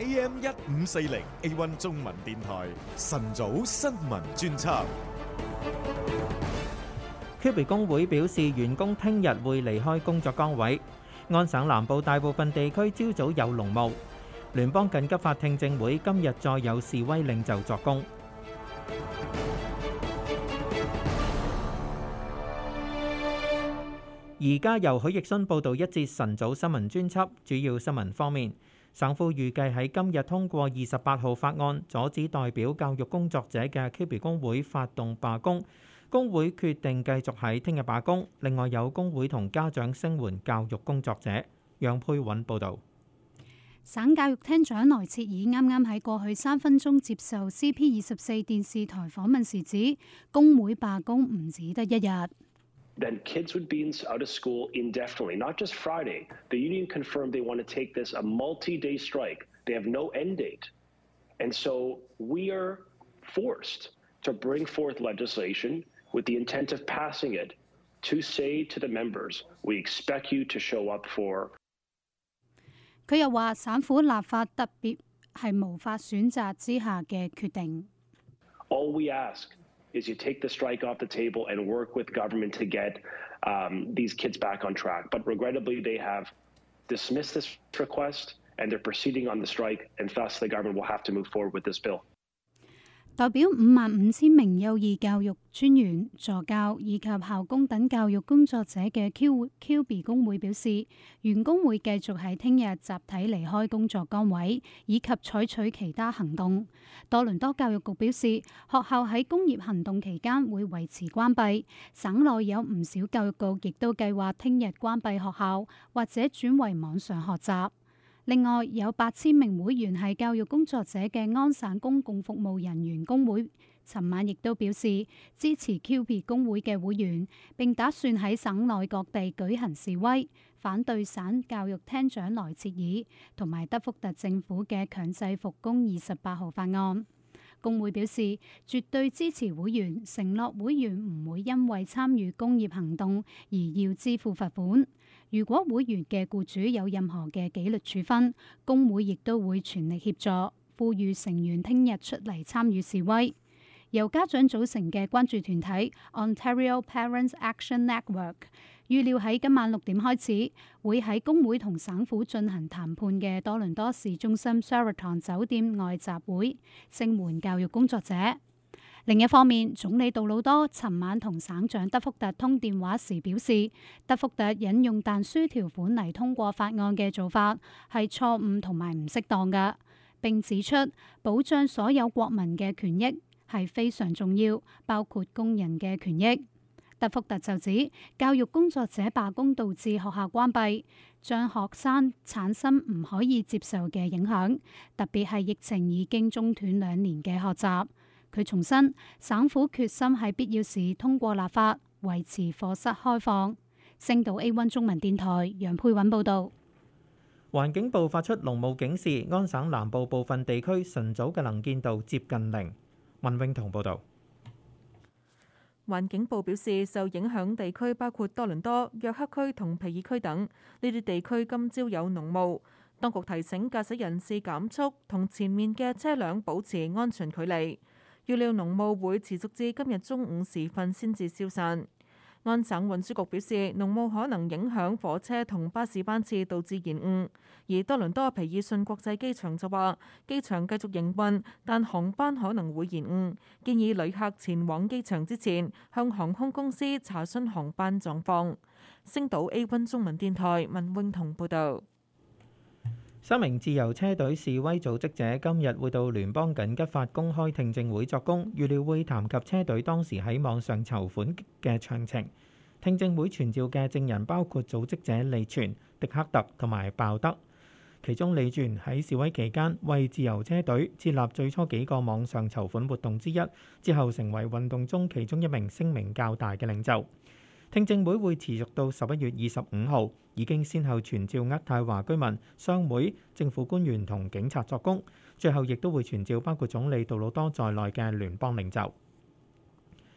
AM 1540 A1 中文電台晨早新聞專輯。 QB 工會表示，員工聽日會離開工作崗位。安省南部大部分地區朝早有濃霧。聯邦緊急法聽證會今日再有示威領袖作供。而家由許奕迅報道一節晨早新聞專輯。主要新聞方面，省府預計喺今日通過28號法案，阻止代表教育工作者嘅 QB 工會發動罷工。工會決定繼續喺聽日罷工。另外有工會同家長聲援教育工作者。楊佩韻報導。 省教育廳長萊切爾啱啱喺過去3分鐘接受 CP24 電視台訪問時指，工會罷工唔止得一日。 Then kids would be out of school indefinitely, not just Friday. The union confirmed they want to take this a multi-day strike. They have no end date. And so we are forced to bring forth legislation with the intent of passing it to say to the members, we expect you to show up for. 佢又話省府立法特別係無法選擇之下嘅決定。 All we ask is you take the strike off the table and work with government to get these kids back on track. But regrettably, they have dismissed this request and they're proceeding on the strike, and thus the government will have to move forward with this bill. 代表55,000名幼兒教育專員、助教以及校工等教育工作者嘅 QB 工會表示，員工會繼續喺聽日集體離開工作崗位，以及採取其他行動。多倫多教育局表示，學校喺工業行動期間會維持關閉。省內有唔少教育局亦都計劃聽日關閉學校，或者轉為網上學習。另外，有8000名會員係教育工作者嘅安省公共服務人員工會，尋晚亦都表示支持 QB 工會嘅會員，並打算喺省內各地舉行示威，反對省教育廳長萊切爾同埋德福特政府嘅強制復工28號法案。工會表示絕對支持會員，承諾會員唔會因為參與工業行動而要支付罰款。如果會員嘅僱主有任何嘅紀律處分，工會亦都會全力協助，呼籲成員聽日出嚟參與示威。由家長組成嘅關注團體 Ontario Parents Action Network 預料喺今晚6點開始，會喺工會同省府進行談判嘅多倫多市中心 Sheraton 酒店外集會，聲援教育工作者。另一方面，總理杜魯多尋晚同省長德福特通電話時表示，德福特引用但書條款嚟通過法案嘅做法係錯誤同埋唔適當嘅，並指出保障所有國民嘅權益係非常重要，包括工人嘅權益。德福特就指教育工作者罷工導致學校關閉，將學生產生唔可以接受嘅影響，特別係疫情已經中斷2年嘅學習。佢重申，省府決心喺必要時通過立法，維持課室開放。星島 A1 中文電台楊佩韻報導。 環境部發出濃霧警示，安省南部部分地區晨早嘅能見度接近0。文永彤報導。 環境部表示，受影響地區包括多倫多、約克區同皮爾區等，呢啲地區今朝有濃霧。當局提醒駕駛人士減速，同前面嘅車輛保持安全距離。預料濃霧會持續至今日中午時分先至消散。安省運輸局表示，濃霧可能影響火車同巴士班次，導致延誤。而多倫多皮爾遜國際機場就話，機場繼續營運，但航班可能會延誤，建議旅客前往機場之前向航空公司查詢航班狀況。星島 A1 中文電台文永彤報導。 3名自由車隊示威組織者今日會到聯邦緊急法公開聽證會作供，預料會談及車隊當時喺網上籌款嘅詳情。聽證會傳召嘅證人包括組織者利全、迪克特同埋鮑德。其中利全喺示威期間為自由車隊設立最初幾個網上籌款活動之一，之後成為運動中其中一名聲名較大嘅領袖。聽證會會持續到11月25號，已經先後傳召渥太華居民、商會、政府官員同警察作供，最後亦都會傳召包括總理杜魯多在內嘅聯邦領袖。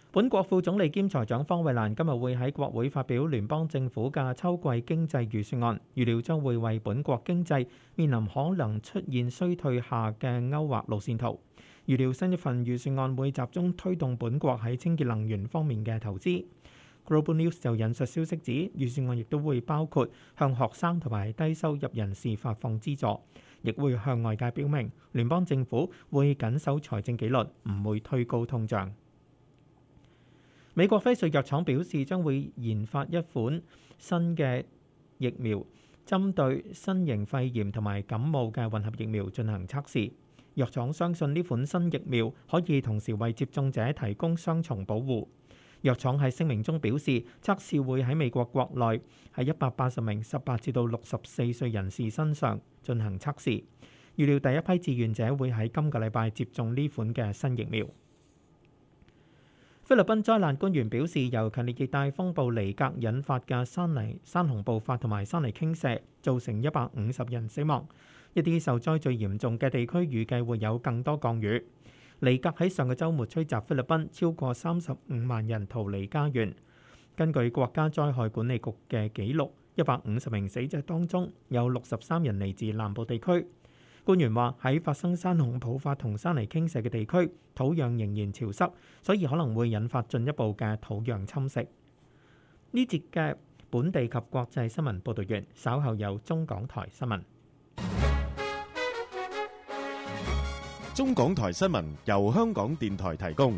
本國副總理兼財長方慧蘭今日會喺國會發表聯邦政府嘅秋季經濟預算案，預料將會為本國經濟面臨可能出現衰退下嘅勾畫路線圖。預料新一份預算案會集中推動本國喺清潔能源方面嘅投資。Global News 就引述消息指，預算案亦都會包括向學生同埋低收入人士發放資助，亦會向外界表明聯邦政府會緊守財政紀律，唔會推高通脹。美國輝瑞藥廠表示將會研發一款新嘅疫苗，針對新型肺炎同埋感冒嘅混合疫苗進行測試。藥廠相信呢款新疫苗可以同時為接種者提供雙重保護。藥廠喺聲明中表示，測試會喺美國國內喺180名18至到64歲人士身上進行測試。預料第一批志願者會喺今個禮拜接種呢款嘅新疫苗。菲律賓災難官員表示，由強烈熱帶風暴尼格引發嘅山洪暴發同埋山泥傾瀉，造成150人死亡。一啲受災最嚴重嘅地區預計會有更多降雨。尼格喺上個週末吹襲菲律賓，超過35萬人逃離家園。根據國家災害管理局嘅記錄，150名死者當中有63人嚟自南部地區。官員話喺發生山洪暴發同山泥傾瀉嘅地區，土壤仍然潮濕，所以可能會引發進一步嘅土壤侵蝕。呢節嘅本地及國際新聞報導完，稍後有中港台新聞。 中港台新聞由香港電台提供。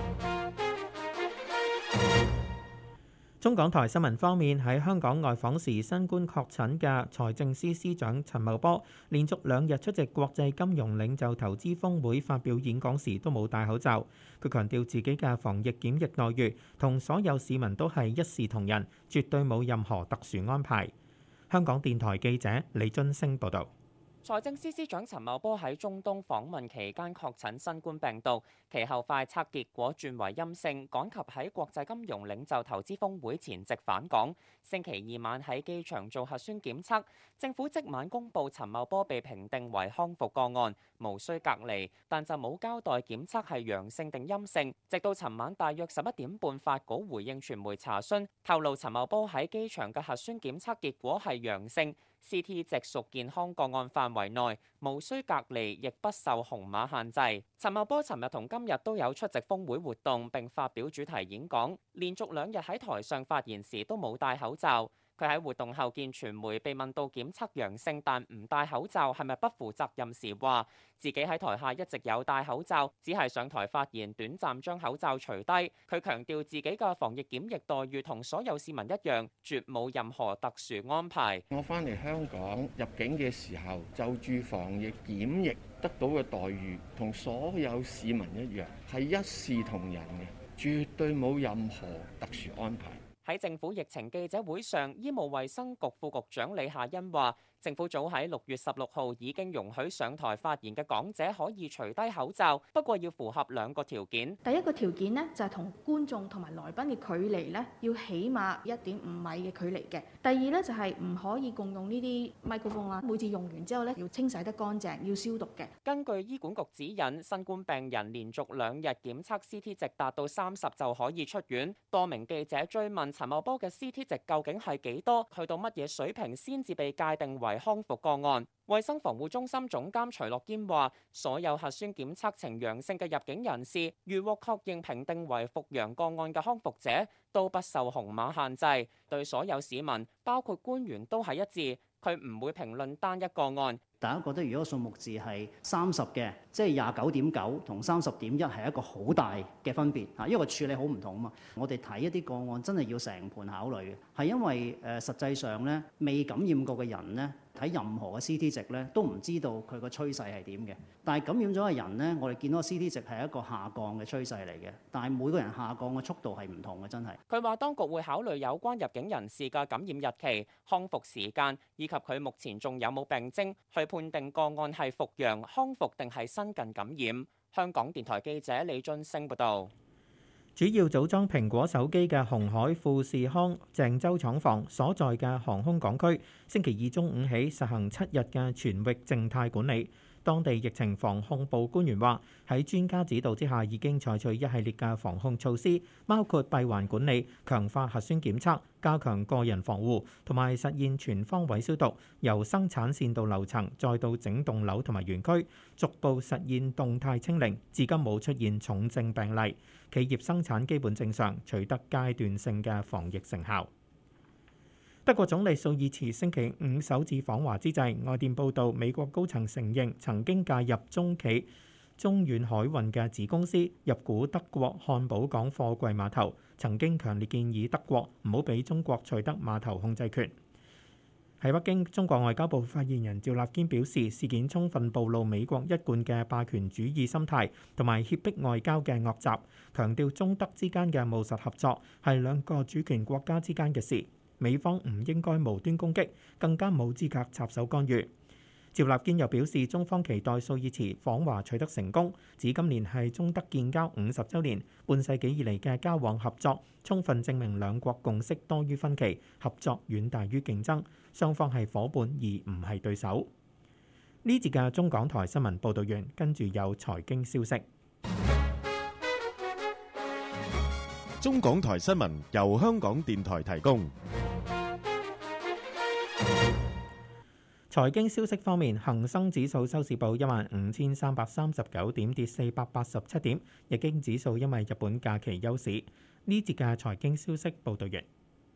中港台新聞方面，喺香港外訪時新冠確診嘅財政司司長陳茂波，連續2日出席國際金融領袖投資峰會發表演講時都冇戴口罩。佢強調自己嘅防疫檢疫待遇同所有市民都係一視同仁，絕對冇任何特殊安排。香港電台記者李津升報導。 財政司司長陳茂波喺中東訪問期間確診新冠病毒，其後快測結果轉為陰性，趕及喺國際金融領袖投資峰會前夕返港。星期2晚喺機場做核酸檢測，政府即晚公布陳茂波被評定為康復個案，無需隔離，但就冇交代檢測係陽性定陰性。直到尋晚大約11點半發稿回應傳媒查詢，透露陳茂波喺機場嘅核酸檢測結果係陽性。CT 值屬健康個案範圍內，無需隔離，亦不受紅碼限制。陳茂波尋日同今日都有出席峰會活動並發表主題演講，連續2日喺台上發言時都冇戴口罩。佢喺活動後見傳媒被問到檢測陽性但唔戴口罩係咪不負責任時，話自己喺台下一直有戴口罩，只係上台發言短暫將口罩除低。佢強調自己嘅防疫檢疫待遇同所有市民一樣，絕冇任何特殊安排。 我返嚟香港入境嘅時候，就住防疫檢疫得到嘅待遇同所有市民一樣，係一視同仁嘅，絕對冇任何特殊安排。 喺政府疫情記者會上，醫務衛生局副局長李夏茵話，政府早喺6月16號已經容許上台發言嘅講者可以除低口罩，不過要符合2個條件。 第一個條件呢，就係同觀眾同埋來賓嘅距離呢，要起碼1.5米嘅距離嘅。第二呢，就係唔可以共用呢啲麥克風啦，每次用完之後呢，要清洗得乾淨，要消毒嘅。 根據醫管局指引，新冠病人連續2日檢測 CT 值達到30就可以出院。多名記者追問陳茂波嘅 CT 值究竟係幾多，去到乜嘢水平先至被界定為康復個案。衛生防護中心總監徐樂堅話，所有核酸檢測呈陽性嘅入境人士，如獲確認評定為復陽個案嘅康復者，都不受紅碼限制。對所有市民，包括官員都係一致。佢唔會評論單一個案。 大家覺得如果數目字係30嘅，即係29.9同30.1係一個好大嘅分別嚇，因為處理好唔同啊嘛。我哋睇一啲個案真係要成盤考慮嘅，係因為實際上咧未感染過嘅人咧睇任何嘅 CT 值咧都唔知道佢個趨勢係點嘅。但係感染咗嘅人咧，我哋見到個 CT 值係一個下降嘅趨勢嚟嘅，但係每個人下降嘅速度係唔同嘅，真係。 佢話當局會考慮有關入境人士嘅感染日期、康復時間以及佢目前仲有冇病徵，去判定個案係復陽、康復定係新近感染。香港電台記者李津升報導。 主要組裝蘋果手機嘅鴻海富士康鄭州廠房所在嘅航空港區，星期二中午起實行7日嘅全域靜態管理。 當地疫情防控部官員話，喺專家指導之下，已經採取一系列嘅防控措施，包括閉環管理、強化核酸檢測、加強個人防護，同埋實現全方位消毒，由生產線到樓層，再到整棟樓同埋園區，逐步實現動態清零。至今冇出現重症病例，企業生產基本正常，取得階段性嘅防疫成效。德國總理朔爾茨星期五首次訪華之際，外電報道，美國高層承認曾經介入中企中遠海運嘅子公司入股德國漢堡港貨櫃碼頭，曾經強烈建議德國唔好俾中國取得碼頭控制權。喺北京，中國外交部發言人趙立堅表示，事件充分暴露美國一貫嘅霸權主義心態同埋脅迫外交嘅惡習，強調中德之間嘅務實合作係兩個主權國家之間嘅事。美方唔應該無端攻擊，更加冇資格插手干預。趙立堅又表示，中方期待朔爾茨訪華取得成功，指今年係中德建交50週年，半世紀以嚟嘅交往合作，充分證明兩國共識多於分歧，合作遠大於競爭，雙方係夥伴而唔係對手。呢節嘅中港台新聞報導完，跟住有財經消息。 中港台新聞由香港電台提供。 財經消息方面，恒生指數收市報15,339點，跌487點。日經指數因為日本假期休市。呢節嘅財經消息報導完。